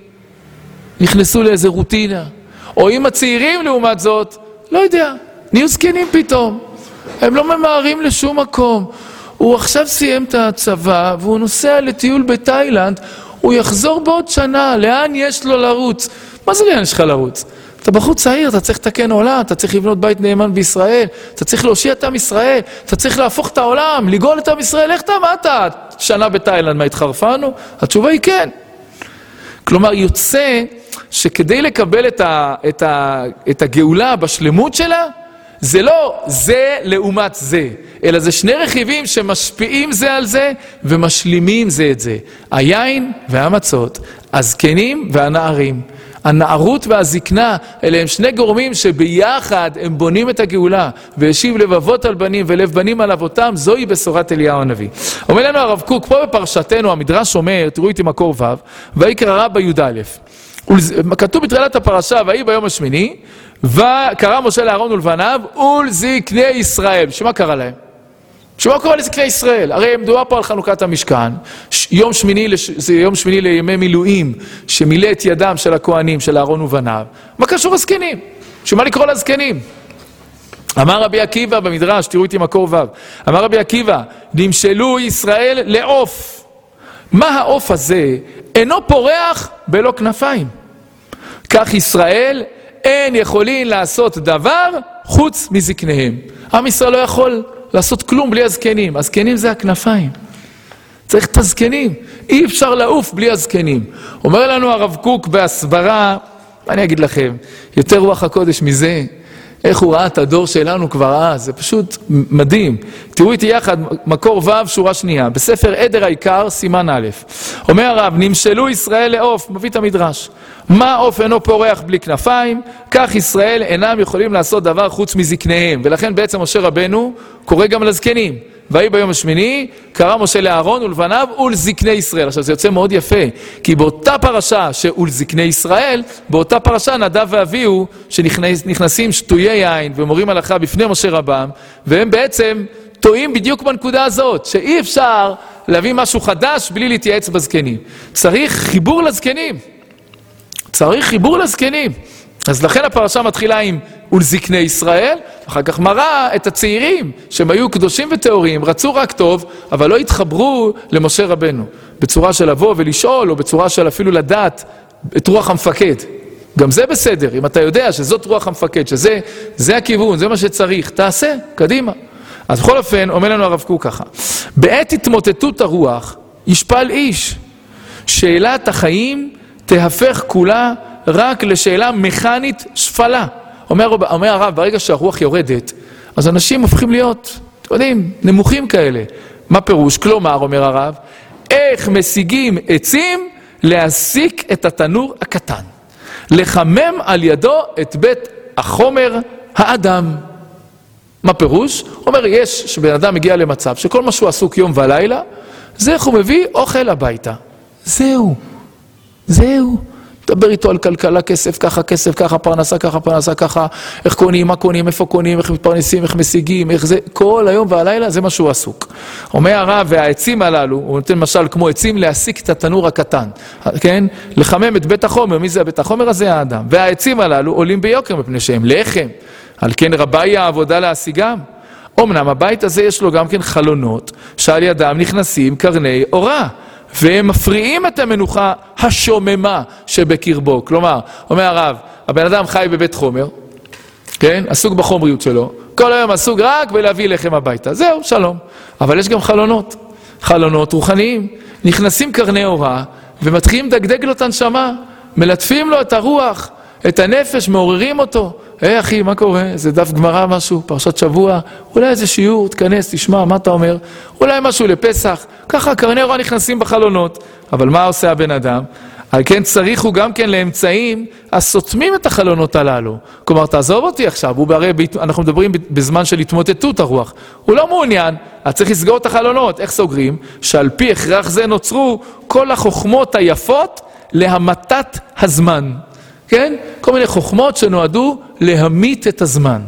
Speaker 1: נכנסו לאיזה רוטינה, או אם הצעירים לעומת זאת, לא יודע, נהיו זקנים פתאום. הם לא ממהרים לשום מקום. הוא עכשיו סיים את הצבא, והוא נוסע לטיול בתאילנד, הוא יחזור בעוד שנה, לאן יש לו לרוץ? מה זה לאן יש לך לרוץ? אתה בחוץ צעיר, אתה צריך לתקן עולם, אתה צריך לבנות בית נאמן בישראל, אתה צריך להושיע את עם ישראל, אתה צריך להפוך את העולם, לגאול את עם ישראל. איך אתה, מה אתה שנה בתאילנד, מה התחרפנו? התשובה היא כן. כלומר, יוצא שכדי לקבל את הגאולה בשלמות שלה, זה לא זה לעומת זה, אלא זה שני רכיבים שמשפיעים זה על זה ומשלימים זה את זה. היין והמצות, הזקנים והנערים. הנערות והזקנה, אלה הם שני גורמים שביחד הם בונים את הגאולה. וישיב לבבות על בנים ולב בנים על אבותם, זוהי בשורת אליהו הנביא. אומר לנו הרב קוק, פה בפרשתנו המדרש אומר, תראו איתי מקור ו', ויקרא רבה י"א. כתוב בתחילת הפרשה, ויהי ביום השמיני, וקרא משה לאהרון ולבניו ולזקני ישראל. שמה קרא להם? שמה קורא לזקני ישראל? הרי מדובר פה על חנוכת המשכן. יום שמיני זה יום שמיני לימי מילואים שמילא את ידם של הכהנים של אהרון ובניו. מה קשור הזקנים? שמה לקרוא לזקנים? אמר רבי עקיבא במדרש, תראו איתי מקור ו', אמר רבי עקיבא, נמשלו ישראל לעוף. מה העוף הזה? אינו פורח בלא כנפיים. כך ישראל אין יכולים לעשות דבר חוץ מזקניהם. עם ישראל לא יכול לעשות כלום בלי הזקנים. הזקנים זה הכנפיים. צריך את הזקנים. אי אפשר לעוף בלי הזקנים. אומר לנו הרב קוק בהסברה, אני אגיד לכם, יותר רוח הקודש מזה, איך הוא ראה את הדור שלנו כבר אז, זה פשוט מדהים. תראו איתי יחד, מקור ו' שורה שנייה, בספר עדר העיקר, סימן א'. אומר הרב, נמשלו ישראל לעוף, מביא את המדרש. מה עוף אינו פורח בלי כנפיים? כך ישראל אינם יכולים לעשות דבר חוץ מזקניהם. ולכן בעצם משה רבנו קורא גם לזקנים. ויהי ביום השמיני, קרא משה לאהרון ולבניו ולזקני ישראל. עכשיו זה יוצא מאוד יפה, כי באותה פרשה ולזקני ישראל, באותה פרשה נדב ואביהו שנכנסים שטויי יין ומורים הלכה בפני משה רבם, והם בעצם טועים בדיוק בנקודה הזאת, שאי אפשר להביא משהו חדש בלי להתייעץ בזקנים. צריך חיבור לזקנים. צריך חיבור לזקנים. אז לכן הפרשה מתחילה עם ולזקני ישראל, אחר כך מראה את הצעירים שהם היו קדושים וטהורים, רצו רק טוב, אבל לא התחברו למשה רבנו, בצורה של לבוא ולשאול, או בצורה של אפילו לדעת את רוח המפקד. גם זה בסדר, אם אתה יודע שזאת רוח המפקד, שזה הכיוון, זה מה שצריך, תעשה, קדימה. אז בכל אופן, אומר לנו הרב קוק ככה, בעת התמוטטות הרוח, ישפל איש, שאלת החיים תהפך כולה רק לשאלה מכנית שפלה. אומר הרב, ברגע שהרוח יורדת, אז אנשים הופכים להיות, אתם יודעים, נמוכים כאלה. מה פירוש? כלומר, אומר הרב, איך משיגים עצים להסיק את התנור הקטן, לחמם על ידו את בית החומר האדם. מה פירוש? אומר, יש שבן אדם מגיע למצב שכל מה שהוא עסוק יום ולילה, זה איך הוא מביא אוכל הביתה. זהו. דבר איתו על כלכלה, כסף ככה, פרנסה ככה, איך קונים, מה קונים, איפה קונים, איך מתפרנסים, איך משיגים, איך זה, כל היום והלילה זה מה שהוא עסוק. אומר הרב, והעצים הללו, הוא נותן משל כמו עצים להסיק את התנור הקטן, כן? לחמם את בית החומר, מי זה בית החומר הזה? האדם. והעצים הללו עולים ביוקר מפני שהם לחם, על כן רבה היא העבודה להשיגם. אמנם הבית הזה יש לו גם כן חלונות, שעל ידם נכנסים קרני אורה, והם מפריעים את המנוחה השוממה שבקרבו. כלומר, אומר הרב, הבן אדם חי בבית חומר, כן? עסוק בחומריות שלו, כל היום עסוק רק בלהביא לחם הביתה. זהו, שלום. אבל יש גם חלונות רוחניים. נכנסים קרני אורה, ומתחילים דגדג לו את הנשמה, מלטפים לו את הרוח, את הנפש, מעוררים אותו. אחי, מה קורה? זה דף גמרא משהו, פרשת שבוע, אולי איזה שיעור, תכנס, תשמע, מה אתה אומר? אולי משהו לפסח. ככה, קרני אורה נכנסים בחלונות. אבל מה עושה הבן אדם? על כן צריכו גם כן לאמצעים הסותמים את החלונות הללו. כלומר, תעזוב אותי עכשיו, אנחנו מדברים בזמן של התמוטטות הרוח. הוא לא מעוניין, אז צריך לסגור את החלונות. איך סוגרים? שעל פי הכרח זה נוצרו כל החוכמות היפות להמתת הזמן. כן? כל מיני חוכמות שנועדו להמית את הזמן.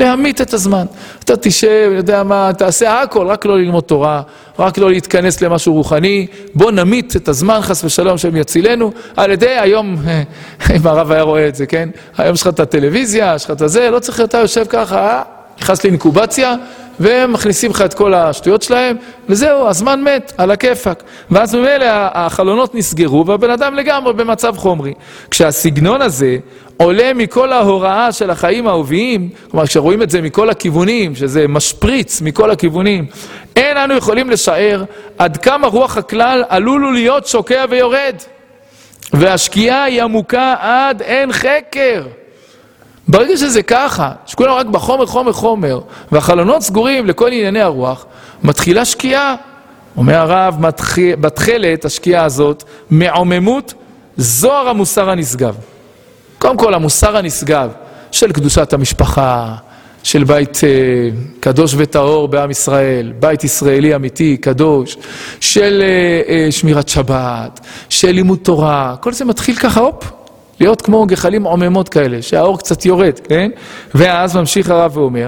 Speaker 1: אתה תשב, יודע מה, תעשה הכל, רק לא ללמוד תורה, רק לא להתכנס למשהו רוחני. בוא נמית את הזמן, חס ושלום, שהם יצילנו. על ידי היום, אם הרב היה רואה את זה, כן? היום יש לך את הטלוויזיה, יש לך את זה, לא צריך אתה יושב ככה, נכנס לאינקובציה, והם מכניסים לך את כל השטויות שלהם, וזהו, הזמן מת, על הכיפק. ואז ממילא החלונות נסגרו, והבן אדם לגמרי במצב חומרי. כשהסגנון הזה עולה מכל ההוראה של החיים האהוביים, כלומר, כשרואים את זה מכל הכיוונים, שזה משפריץ מכל הכיוונים, אין אנו יכולים לשער עד כמה רוח הכלל עלול להיות שוקע ויורד. והשקיעה היא עמוקה עד אין חקר. ברגע שזה ככה, שכולם רק בחומר, והחלונות סגורים לכל ענייני הרוח, מתחילה שקיעה. אומר הרב, בתחילת השקיעה הזאת, מעוממות זוהר המוסר הנשגב. קודם כל, המוסר הנשגב של קדושת המשפחה, של בית קדוש וטהור בעם ישראל, בית ישראלי אמיתי, קדוש, של שמירת שבת, של לימוד תורה, כל זה מתחיל ככה, להיות כמו גחלים עוממות כאלה, שהאור קצת יורד, כן? ואז ממשיך הרב ואומר,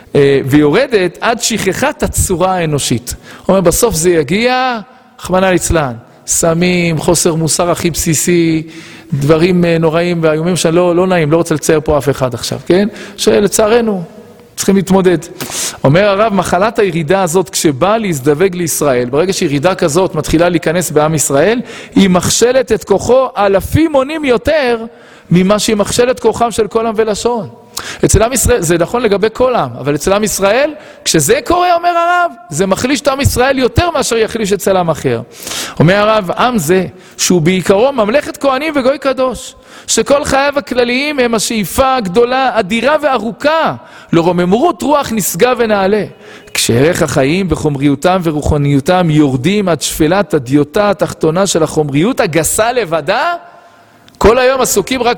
Speaker 1: ויורדת עד שכחת הצורה האנושית. אומר, בסוף זה יגיע, רחמנא ליצלן, סמים, חוסר מוסר הכי בסיסי, דברים נוראים והאיומים שלא נעים, לא רוצה לצייר פה אף אחד עכשיו, כן? שלצערנו, צריכים להתמודד. אומר הרב, מחלת הירידה הזאת, כשבאה להזדווג לישראל, ברגע שירידה כזאת מתחילה להיכנס בעם ישראל, היא מכשלת את כוחו אלפים מונים יותר ממה שהיא מכשלת כוחם של כל עם ולשון. אצל עם ישראל, זה נכון לגבי כל עם, אבל אצל עם ישראל, כשזה קורה, אומר הרב, זה מחליש את עם ישראל יותר מאשר יחליש אצל עם אחר. אומר הרב, עם זה, שהוא בעיקרו ממלכת כהנים וגוי קדוש, שכל חייו הכלליים הם השאיפה הגדולה, אדירה וארוכה, לרוממות רוח נשגב ונעלה. כשערך החיים בחומריותם ורוחניותם יורדים עד שפלת הדיוטה התחתונה של החומריות הגסה לבדה, כל היום עסוקים רק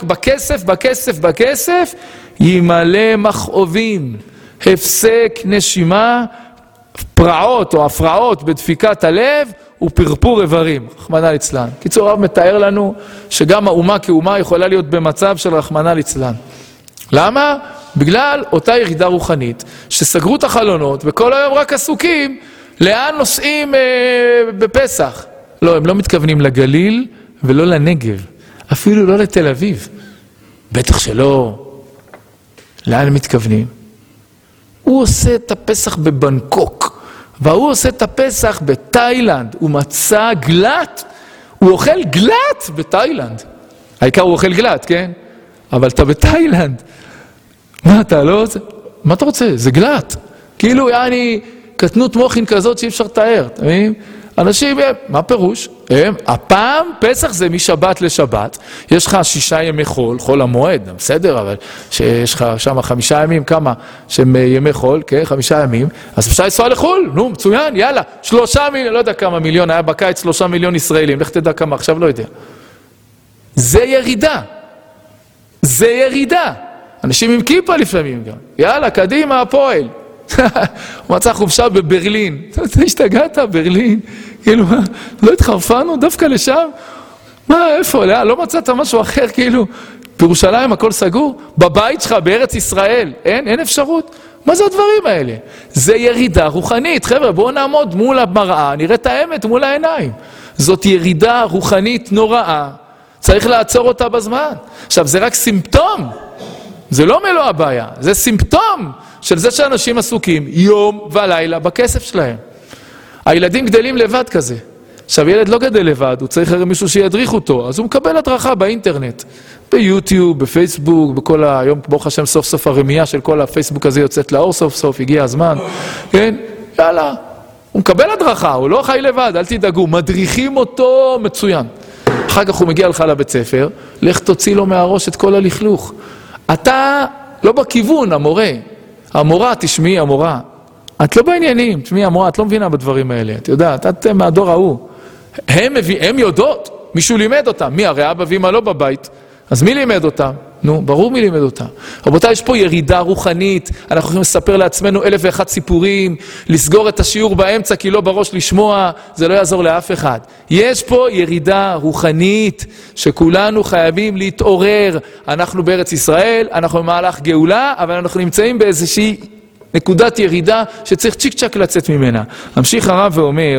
Speaker 1: בכסף, ימלא מכאובים, הפסק נשימה, פרעות או הפרעות בדפיקת הלב ופרפור איברים, רחמנא ליצלן. קיצור, הרב מתאר לנו שגם האומה כאומה יכולה להיות במצב של רחמנא ליצלן. למה? בגלל אותה ירידה רוחנית שסגרו את החלונות וכל היום רק עסוקים לאן נוסעים בפסח. לא, הם לא מתכוונים לגליל ולא לנגב, אפילו לא לתל אביב. בטח שלא. לאן הם מתכוונים? הוא עושה את הפסח בבנקוק, והוא עושה את הפסח בתאילנד. הוא מצא גלת, הוא אוכל גלת בתאילנד. העיקר הוא אוכל גלת, כן? אבל אתה בתאילנד. מה אתה לא רוצה? מה אתה רוצה? זה גלת. כאילו, יעני, קטנות מוחין כזאת שאי אפשר לתאר. אתה מבין? אנשים, מה פירוש? הפעם פסח זה משבת לשבת. יש לך 6 ימי חול, חול המועד, בסדר? אבל שיש לך שם 5 ימים, כמה? שהם ימי חול, כן? 5 ימים. אז אפשר לנסוע לחול, נו, מצוין, יאללה. 3 מיליון, לא יודע כמה מיליון, היה בקיץ 3 מיליון ישראלים. לך תדע כמה, עכשיו לא יודע. זה ירידה. זה ירידה. אנשים עם כיפה לפעמים גם. יאללה, קדימה, הפועל. הוא מצא חופשה בברלין. אתה השתגעת, ברלין? כאילו, לא התחרפנו דווקא לשם? מה, איפה? לא מצאת משהו אחר, כאילו? בירושלים הכל סגור? בבית שלך, בארץ ישראל, אין אפשרות? מה זה הדברים האלה? זה ירידה רוחנית. חבר'ה, בואו נעמוד מול המראה, נראה את האמת מול העיניים. זאת ירידה רוחנית נוראה. צריך לעצור אותה בזמן. עכשיו, זה רק סימפטום. זה לא מלוא הבעיה. זה סימפטום של זה שאנשים עסוקים יום ולילה בכסף שלהם. הילדים גדלים לבד כזה. עכשיו, ילד לא גדל לבד, הוא צריך מישהו שידריך אותו, אז הוא מקבל הדרכה באינטרנט, ביוטיוב, בפייסבוק, בכל היום, ברוך השם, סוף סוף הרמייה של כל הפייסבוק הזה יוצאת לאור סוף סוף, הגיע הזמן, כן? יאללה. הוא מקבל הדרכה, הוא לא חי לבד, אל תדאגו, מדריכים אותו מצוין. אחר כך הוא מגיע לך לבית ספר, לך תוציא לו מהראש את כל הלכלוך. אתה לא בכיוון, המורה, תשמעי, המורה. את לא בעניינים, תשמעי, המורה, את לא מבינה בדברים האלה, את יודעת, את מהדור ההוא. הם יודעות, מישהו לימד אותם. מי? הרי אבא ואמא לא בבית, אז מי לימד אותם? נו, ברור מי לימד אותם. רבותיי, יש פה ירידה רוחנית, אנחנו יכולים לספר לעצמנו 1001 סיפורים, לסגור את השיעור באמצע כי לא בראש לשמוע, זה לא יעזור לאף אחד. יש פה ירידה רוחנית שכולנו חייבים להתעורר. אנחנו בארץ ישראל, אנחנו במהלך גאולה, אבל אנחנו נמצאים באיזושהי נקודת ירידה שצריך צ'יק צ'ק לצאת ממנה. ממשיך הרב ואומר,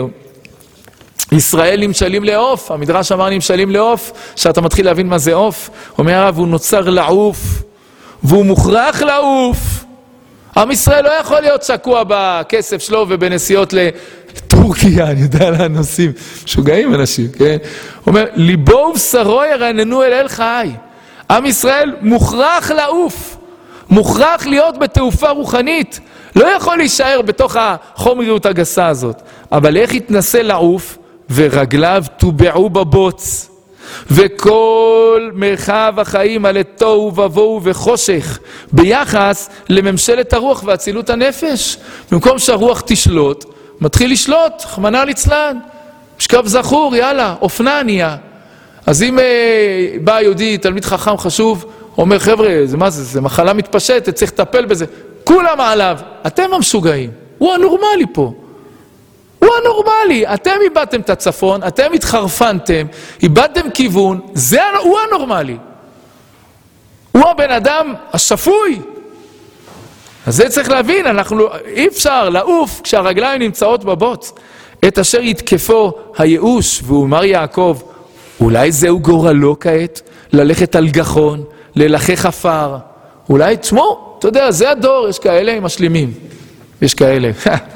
Speaker 1: ישראל נמשלים לעוף, המדרש אמר נמשלים לעוף, שאתה מתחיל להבין מה זה עוף, אומר הרב, הוא נוצר לעוף, והוא מוכרח לעוף. עם ישראל לא יכול להיות שקוע בכסף שלו ובנסיעות לטורקיה, אני יודע לאן נוסעים, שוגעים אנשים, כן? הוא אומר, ליבו ובשרו ירננו אל חי. עם ישראל מוכרח לעוף, מוכרח להיות בתעופה רוחנית, לא יכול להישאר בתוך החומריות הגסה הזאת, אבל איך יתנסה לעוף? ורגליו תובעו בבוץ, וכל מרחב החיים על תוהו ובוהו וחושך, ביחס לממשלת הרוח והצילות הנפש. במקום שהרוח תשלוט, מתחיל לשלוט, חמנה ליצלן, משכב זכור, יאללה, אופנה נהיה. אז אם בא יהודי, תלמיד חכם חשוב, אומר, חבר'ה, זה מה זה? זה מחלה מתפשטת, צריך לטפל בזה. כולם עליו, אתם המשוגעים, הוא הנורמלי פה. הוא הנורמלי, אתם איבדתם את הצפון, אתם התחרפנתם, איבדתם כיוון, הוא הנורמלי. הוא הבן אדם השפוי. אז זה צריך להבין, אי אפשר לעוף כשהרגליים נמצאות בבוץ. את אשר יתקפו הייאוש, והוא אמר יעקב, אולי זהו גורלו כעת, ללכת על גחון, ללחך עפר. אולי, תשמעו, אתה יודע, זה הדור, יש כאלה עם משלימים. יש כאלה.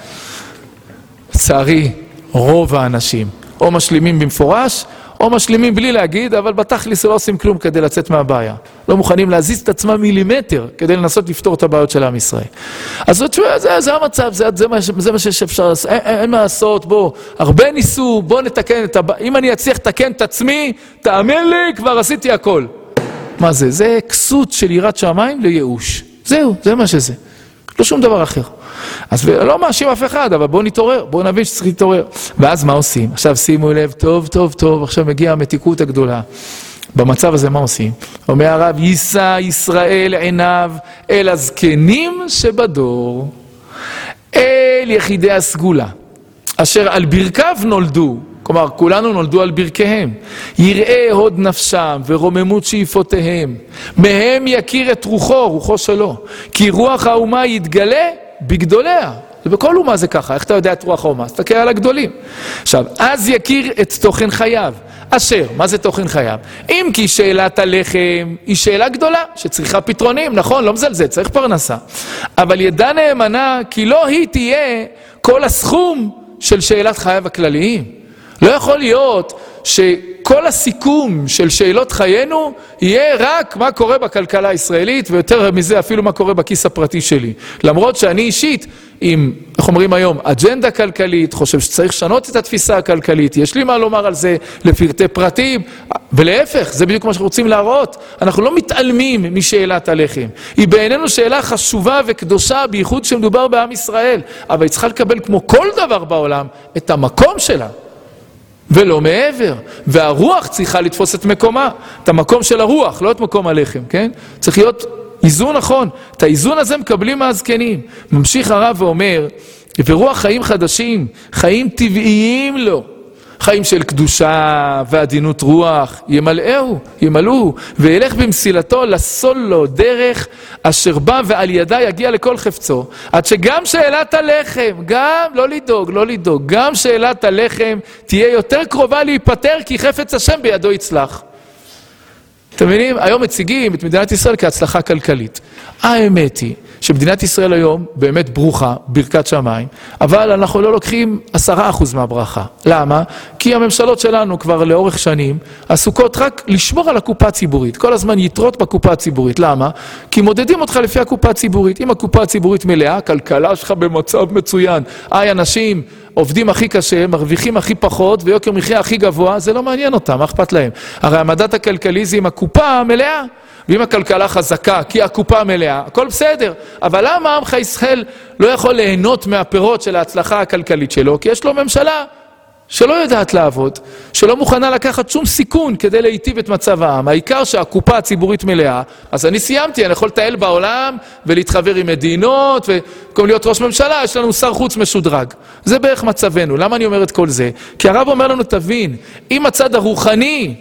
Speaker 1: לצערי, רוב האנשים, או משלימים במפורש, או משלימים בלי להגיד, אבל בתכלס לא עושים כלום כדי לצאת מהבעיה. לא מוכנים להזיז את עצמם מילימטר, כדי לנסות לפתור את הבעיות של עם ישראל. אז זה המצב, זה מה שאפשר לעשות. אין מה לעשות, בוא, הרבה ניסו, בוא נתקן את הבעיה. אם אני אצליח לתקן את עצמי, תאמין לי, כבר עשיתי הכל. מה זה? זה כסות של יראת שמיים לייאוש. זהו, זה מה שזה. לא שום דבר אחר. אז לא מאשים אף אחד, אבל בואו נתעורר, בואו נבין שצריך להתעורר. ואז מה עושים? עכשיו שימו לב, טוב, עכשיו מגיעה המתיקות הגדולה. במצב הזה מה עושים? אומר הרב, יישא ישראל עיניו אל הזקנים שבדור, אל יחידי הסגולה, אשר על ברכיו נולדו, כלומר כולנו נולדו על ברכיהם, יראה הוד נפשם ורוממות שאיפותיהם, מהם יכיר את רוחו שלו, כי רוח האומה יתגלה בגדוליה. ובכל אומה זה ככה, איך אתה יודע את רוח האומה? תסתכל על הגדולים. עכשיו, אז יכיר את תוכן חייו, אשר, מה זה תוכן חייו? אם כי שאלת הלחם היא שאלה גדולה, שצריכה פתרונים, נכון, לא מזלזל, צריך פרנסה. אבל ידע נאמנה כי לא היא תהיה כל הסכום של שאלת חייו הכלליים. לא יכול להיות שכל הסיכום של שאלות חיינו יהיה רק מה קורה בכלכלה הישראלית, ויותר מזה אפילו מה קורה בכיס הפרטי שלי. למרות שאני אישית, עם, איך אומרים היום, אג'נדה כלכלית, חושב שצריך לשנות את התפיסה הכלכלית, יש לי מה לומר על זה לפרטי פרטים, ולהפך, זה בדיוק מה שאנחנו רוצים להראות. אנחנו לא מתעלמים משאלת הלחם. היא בעינינו שאלה חשובה וקדושה, בייחוד שמדובר בעם ישראל, אבל היא צריכה לקבל כמו כל דבר בעולם את המקום שלה. ולא מעבר, והרוח צריכה לתפוס את מקומה, את המקום של הרוח, לא את מקום הלחם, כן? צריך להיות איזון נכון, את האיזון הזה מקבלים מהזקנים. ממשיך הרב ואומר, ורוח חיים חדשים, חיים טבעיים לו, חיים של קדושה ועדינות רוח, ימלאו, וילך במסילתו לסול לו דרך אשר בא ועל ידה יגיע לכל חפצו, עד שגם שאלת הלחם, גם לא לדאוג, גם שאלת הלחם תהיה יותר קרובה להיפטר, כי חפץ השם בידו יצלח. אתם מבינים? היום מציגים את מדינת ישראל כהצלחה כלכלית. האמת היא שמדינת ישראל היום באמת ברוכה, ברכת שמיים, אבל אנחנו לא לוקחים 10% מהברכה. למה? כי הממשלות שלנו כבר לאורך שנים עסוקות רק לשמור על הקופה הציבורית, כל הזמן יתרות בקופה הציבורית. למה? כי מודדים אותך לפי הקופה הציבורית. אם הקופה הציבורית מלאה, הכלכלה שלך במצב מצוין, אנשים עובדים הכי קשה, מרוויחים הכי פחות, ויוקר מחיה הכי גבוה, זה לא מעניין אותם, מה אכפת להם? הרי המדד הכלכלי זה עם הקופה מלאה, ואם הכלכלה חזקה, כי הקופה מלאה, הכל בסדר. אבל למה עמך ישראל לא יכול ליהנות מהפירות של ההצלחה הכלכלית שלו? כי יש לו ממשלה שלא יודעת לעבוד, שלא מוכנה לקחת שום סיכון כדי להיטיב את מצב העם. העיקר שהקופה הציבורית מלאה, אז אני סיימתי, אני יכול לטייל בעולם ולהתחבר עם מדינות, וכל להיות ראש ממשלה, יש לנו שר חוץ משודרג. זה בערך מצבנו. למה אני אומר את כל זה? כי הרב אומר לנו, תבין, אם הצד הרוחני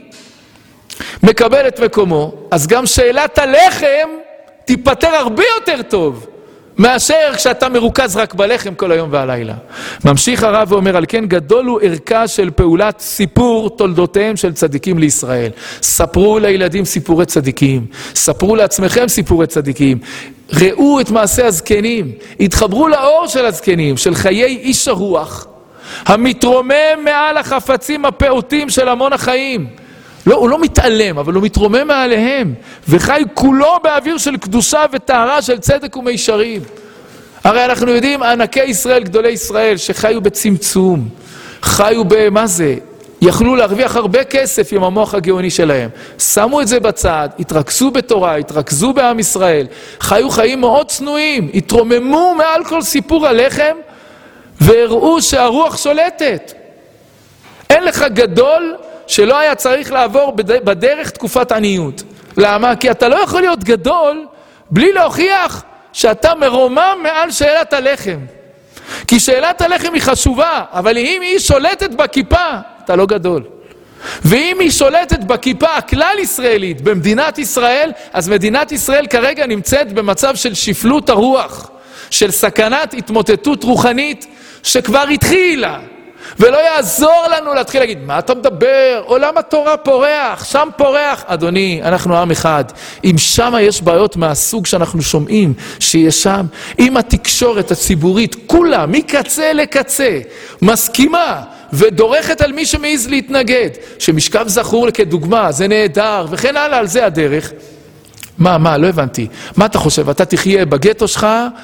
Speaker 1: מקבל את מקומו, אז גם שאלת הלחם תיפטר הרבה יותר טוב מאשר כשאתה מרוכז רק בלחם כל היום והלילה. ממשיך הרב ואומר, על כן גדול הוא ערכה של פעולת סיפור תולדותיהם של צדיקים לישראל. ספרו לילדים סיפורי צדיקים, ספרו לעצמכם סיפורי צדיקים, ראו את מעשה הזקנים, התחברו לאור של הזקנים, של חיי איש הרוח, המתרומם מעל החפצים הפעוטים של המון החיים. לא, הוא לא מתעלם, אבל הוא מתרומם מעליהם, וחי כולו באוויר של קדושה וטהרה של צדק ומישרים. הרי אנחנו יודעים, ענקי ישראל, גדולי ישראל, שחיו בצמצום, חיו במה זה? יכלו להרוויח הרבה כסף עם המוח הגאוני שלהם. שמו את זה בצד, התרכזו בתורה, התרכזו בעם ישראל, חיו חיים מאוד צנועים, התרוממו מעל כל סיפור הלחם, והראו שהרוח שולטת. אין לך גדול שלא היה צריך לעבור בדרך תקופת עניות. למה? כי אתה לא יכול להיות גדול בלי להוכיח שאתה מרומם מעל שאלת הלחם. כי שאלת הלחם היא חשובה, אבל אם היא שולטת בכיפה, אתה לא גדול. ואם היא שולטת בכיפה הכלל ישראלית במדינת ישראל, אז מדינת ישראל כרגע נמצאת במצב של שפלות הרוח, של סכנת התמוטטות רוחנית שכבר התחילה. ולא יעזור לנו להתחיל להגיד, מה אתה מדבר? עולם התורה פורח, שם פורח. אדוני, אנחנו עם אחד. אם שם יש בעיות מהסוג שאנחנו שומעים שיש שם, אם התקשורת הציבורית כולה, מקצה לקצה, מסכימה ודורכת על מי שמעז להתנגד, שמשכב זכור כדוגמה, זה נהדר, וכן הלאה, על זה הדרך. לא הבנתי. מה אתה חושב? אתה תחיה בגטו שלך,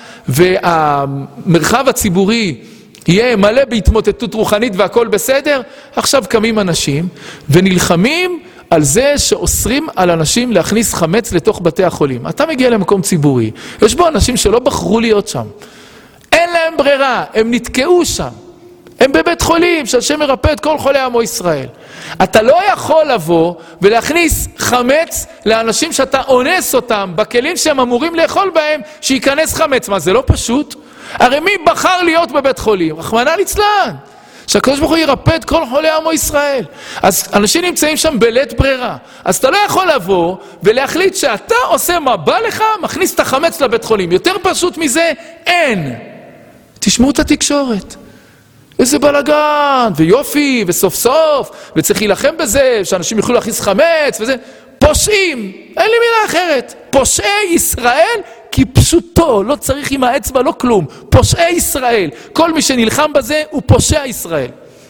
Speaker 1: והמרחב הציבורי יהיה מלא בהתמוטטות רוחנית והכל בסדר? עכשיו קמים אנשים ונלחמים על זה שאוסרים על אנשים להכניס חמץ לתוך בתי החולים. אתה מגיע למקום ציבורי, יש בו אנשים שלא בחרו להיות שם. אין להם ברירה, הם נתקעו שם. הם בבית חולים שהשם מרפא את כל חולי עמו ישראל. אתה לא יכול לבוא ולהכניס חמץ לאנשים שאתה אונס אותם בכלים שהם אמורים לאכול בהם, שייכנס חמץ. מה, זה לא פשוט? הרי מי בחר להיות בבית חולים? רחמנא ליצלן. שהקדוש ברוך הוא ירפא את כל חולי עמו ישראל. אז אנשים נמצאים שם בלית ברירה. אז אתה לא יכול לבוא ולהחליט שאתה עושה מה בא לך, מכניס את החמץ לבית חולים. יותר פשוט מזה אין. תשמעו את התקשורת. איזה בלגן, ויופי, וסוף סוף, וצריך להילחם בזה, שאנשים יוכלו להכניס חמץ, וזה. פושעים, אין לי מילה אחרת. פושעי ישראל, כי פשוטו, לא צריך עם האצבע, לא כלום. פושעי ישראל. כל מי שנלחם בזה הוא פושע ישראל.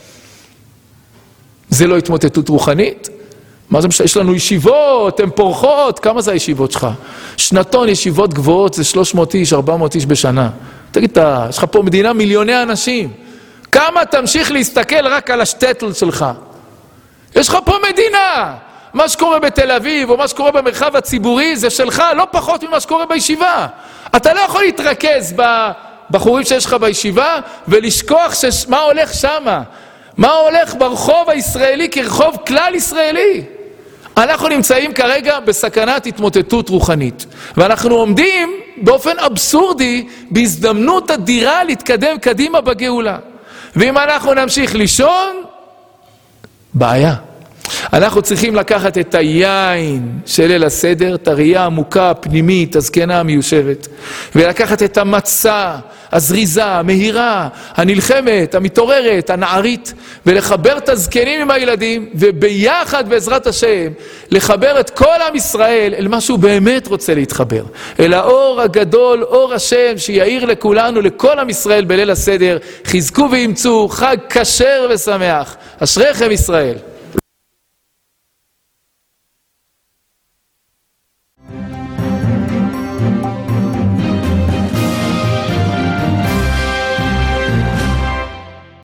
Speaker 1: זה לא התמוטטות רוחנית? מה זה משנה? יש לנו ישיבות, הן פורחות, כמה זה הישיבות שלך? שנתון ישיבות גבוהות זה 300 איש, 400 איש בשנה. תגיד, יש לך פה מדינה מיליוני אנשים. כמה תמשיך להסתכל רק על השטטל שלך? יש לך פה מדינה. מה שקורה בתל אביב או מה שקורה במרחב הציבורי זה שלך לא פחות ממה שקורה בישיבה. אתה לא יכול להתרכז בחורים שיש לך בישיבה ולשכוח מה הולך שמה. מה הולך ברחוב הישראלי כרחוב כלל ישראלי. אנחנו נמצאים כרגע בסכנת התמוטטות רוחנית. ואנחנו עומדים באופן אבסורדי בהזדמנות אדירה להתקדם קדימה בגאולה. ואם אנחנו נמשיך לישון, בעיה. אנחנו צריכים לקחת את היין של ליל הסדר, את הראייה העמוקה, הפנימית, הזקנה המיושבת, ולקחת את המצה, הזריזה, המהירה, הנלחמת, המתעוררת, הנערית, ולחבר את הזקנים עם הילדים, וביחד בעזרת השם, לחבר את כל עם ישראל אל מה שהוא באמת רוצה להתחבר. אל האור הגדול, אור השם, שיעיר לכולנו, לכל עם ישראל בליל הסדר, חזקו ואימצו, חג כשר ושמח. אשריכם ישראל.